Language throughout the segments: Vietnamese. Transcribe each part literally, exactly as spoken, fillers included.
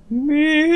Mi.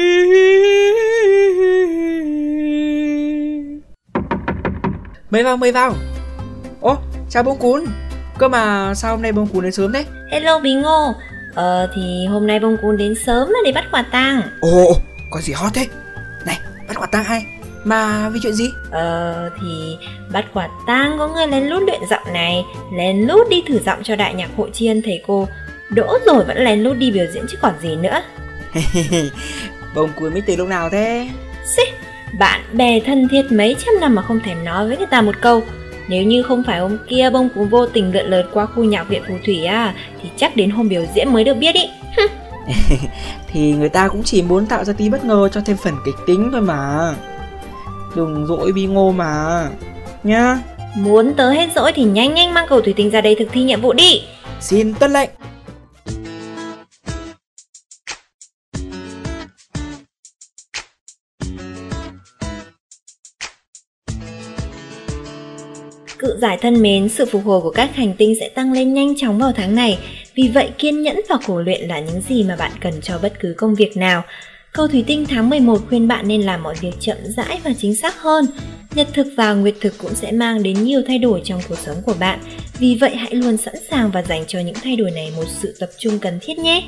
Mời vào, mời vào. Ô, chào Bông Cún. Cơ mà sao hôm nay Bông Cún đến sớm thế? Hello Bí Ngô. Ờ thì hôm nay Bông Cún đến sớm là để bắt quả tang. Ồ, có gì hot thế? Này, bắt quả tang ai? Mà vì chuyện gì? Ờ thì bắt quả tang có người lén lút luyện giọng này, lén lút đi thử giọng cho đại nhạc hội tri ân thầy cô. Đỗ rồi vẫn lén lút đi biểu diễn chứ còn gì nữa. Bông Cún mới từ lúc nào thế? Xí, bạn bè thân thiết mấy trăm năm mà không thèm nói với người ta một câu. Nếu như không phải hôm kia Bông Cún vô tình lượn lợt qua khu nhạc viện Phù Thủy à, thì chắc đến hôm biểu diễn mới được biết ý. Thì người ta cũng chỉ muốn tạo ra tí bất ngờ cho thêm phần kịch tính thôi mà. Đừng dỗi Bí Ngô mà nhá. Muốn tớ hết dỗi thì nhanh nhanh mang cầu thủy tinh ra đây thực thi nhiệm vụ đi. Xin tuân lệnh. Cự giải thân mến, sự phục hồi của các hành tinh sẽ tăng lên nhanh chóng vào tháng này. Vì vậy kiên nhẫn và khổ luyện là những gì mà bạn cần cho bất cứ công việc nào. Cầu thủy tinh tháng mười một khuyên bạn nên làm mọi việc chậm rãi và chính xác hơn. Nhật thực và nguyệt thực cũng sẽ mang đến nhiều thay đổi trong cuộc sống của bạn. Vì vậy hãy luôn sẵn sàng và dành cho những thay đổi này một sự tập trung cần thiết nhé.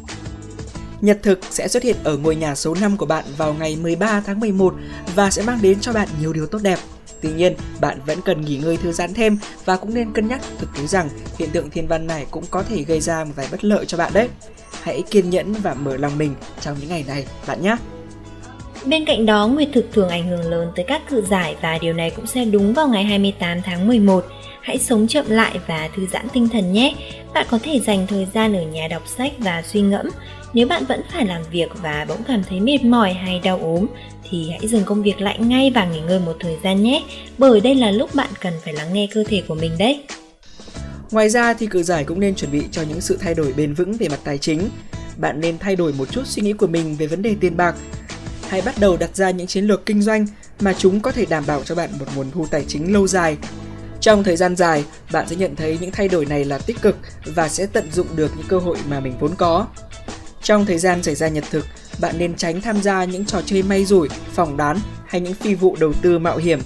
Nhật thực sẽ xuất hiện ở ngôi nhà số năm của bạn vào ngày mười ba tháng mười một và sẽ mang đến cho bạn nhiều điều tốt đẹp. Tuy nhiên, bạn vẫn cần nghỉ ngơi thư giãn thêm và cũng nên cân nhắc thực tế rằng hiện tượng thiên văn này cũng có thể gây ra một vài bất lợi cho bạn đấy. Hãy kiên nhẫn và mở lòng mình trong những ngày này bạn nhé. Bên cạnh đó, nguyệt thực thường ảnh hưởng lớn tới các cự giải và điều này cũng sẽ đúng vào ngày hai mươi tám tháng mười một. Hãy sống chậm lại và thư giãn tinh thần nhé. Bạn có thể dành thời gian ở nhà đọc sách và suy ngẫm. Nếu bạn vẫn phải làm việc và bỗng cảm thấy mệt mỏi hay đau ốm thì hãy dừng công việc lại ngay và nghỉ ngơi một thời gian nhé. Bởi đây là lúc bạn cần phải lắng nghe cơ thể của mình đấy. Ngoài ra thì cự giải cũng nên chuẩn bị cho những sự thay đổi bền vững về mặt tài chính. Bạn nên thay đổi một chút suy nghĩ của mình về vấn đề tiền bạc. Hãy bắt đầu đặt ra những chiến lược kinh doanh mà chúng có thể đảm bảo cho bạn một nguồn thu tài chính lâu dài. Trong thời gian dài, bạn sẽ nhận thấy những thay đổi này là tích cực và sẽ tận dụng được những cơ hội mà mình vốn có. Trong thời gian xảy ra nhật thực, bạn nên tránh tham gia những trò chơi may rủi, phỏng đoán hay những phi vụ đầu tư mạo hiểm.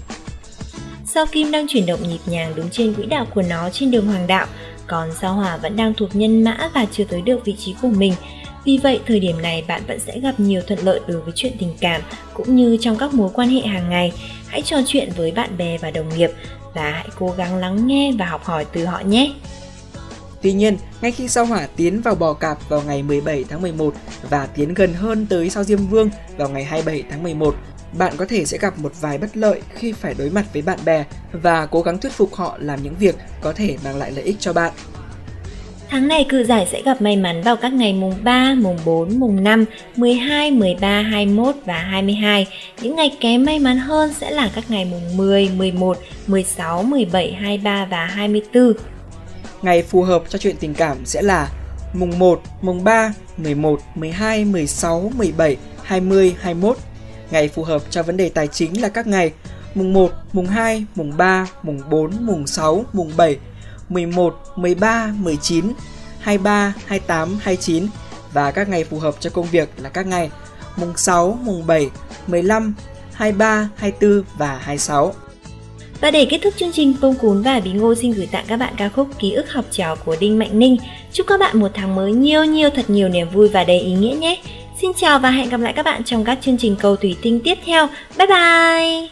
Sao Kim đang chuyển động nhịp nhàng đúng trên quỹ đạo của nó trên đường hoàng đạo, còn sao Hỏa vẫn đang thuộc nhân mã và chưa tới được vị trí của mình. Vì vậy, thời điểm này bạn vẫn sẽ gặp nhiều thuận lợi đối với chuyện tình cảm cũng như trong các mối quan hệ hàng ngày. Hãy trò chuyện với bạn bè và đồng nghiệp và hãy cố gắng lắng nghe và học hỏi từ họ nhé. Tuy nhiên, ngay khi sao Hỏa tiến vào Bò Cạp vào ngày mười bảy tháng mười một và tiến gần hơn tới sao Diêm Vương vào ngày hai mươi bảy tháng mười một, bạn có thể sẽ gặp một vài bất lợi khi phải đối mặt với bạn bè và cố gắng thuyết phục họ làm những việc có thể mang lại lợi ích cho bạn. Tháng này cự giải sẽ gặp may mắn vào các ngày mùng ba, mùng bốn, mùng năm, mười hai, mười ba, hai mươi mốt và hai mươi hai. Những ngày kém may mắn hơn sẽ là các ngày mùng mười, mười một, mười sáu, mười bảy, hai mươi ba và hai mươi tư. Ngày phù hợp cho chuyện tình cảm sẽ là mùng một, mùng ba, mười một, mười hai, mười sáu, mười bảy, hai mươi, hai mươi mốt. Ngày phù hợp cho vấn đề tài chính là các ngày mùng một, mùng hai, mùng ba, mùng bốn, mùng sáu, mùng bảy, mười một, mười ba, mười chín, hai mươi ba, hai mươi tám, hai mươi chín. Và các ngày phù hợp cho công việc là các ngày mùng sáu, mùng bảy, mười lăm, hai mươi ba, hai mươi tư và hai mươi sáu. Và để kết thúc chương trình, Bông Cún và Bí Ngô xin gửi tặng các bạn ca khúc Ký ức học trò của Đinh Mạnh Ninh. Chúc các bạn một tháng mới nhiều nhiều thật nhiều niềm vui và đầy ý nghĩa nhé. Xin chào và hẹn gặp lại các bạn trong các chương trình Cầu Thủy Tinh tiếp theo. Bye bye!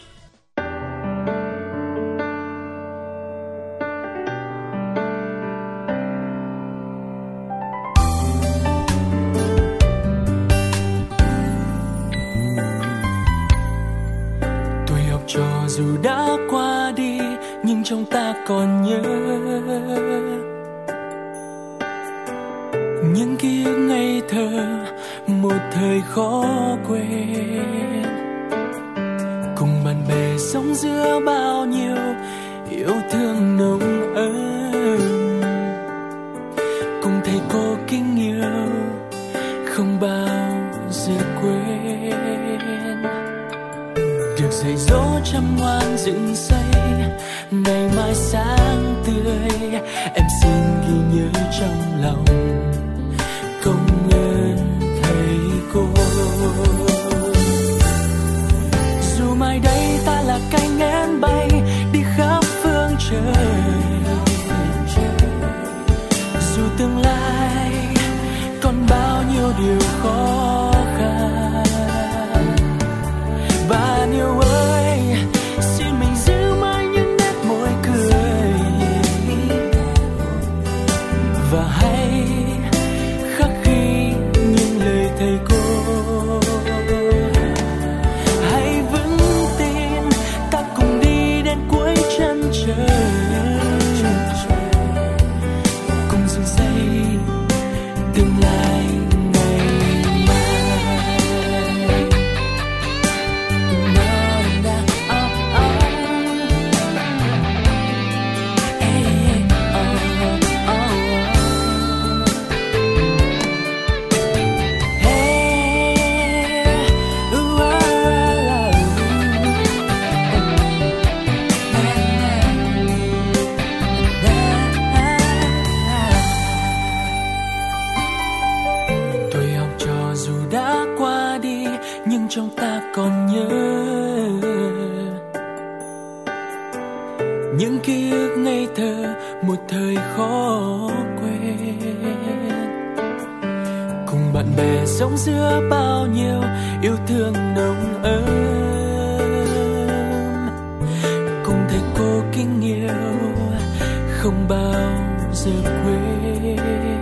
Tuổi học trò dù đã qua đi nhưng trong ta còn nhớ những ký ức ngây thơ một thời khó quên, cùng bạn bè sống giữa bao nhiêu yêu thương nồng ấm, cùng thầy cô kính yêu không bao giờ quên, được dạy dỗ chăm ngoan dựng xây ngày mai sáng tươi. Em xin ghi nhớ trong lòng công ơn thầy cô. sống giữa bao nhiêu yêu thương nồng ấm. Cùng thầy cô kính yêu không bao giờ quên.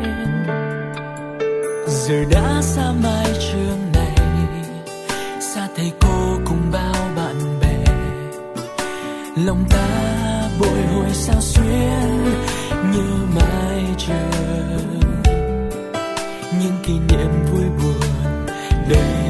Giờ đã xa mái trường này, xa thầy cô cùng bao bạn bè, lòng ta bồi hồi sao xuyên nhớ mãi chờ những kỷ niệm vui buồn đây.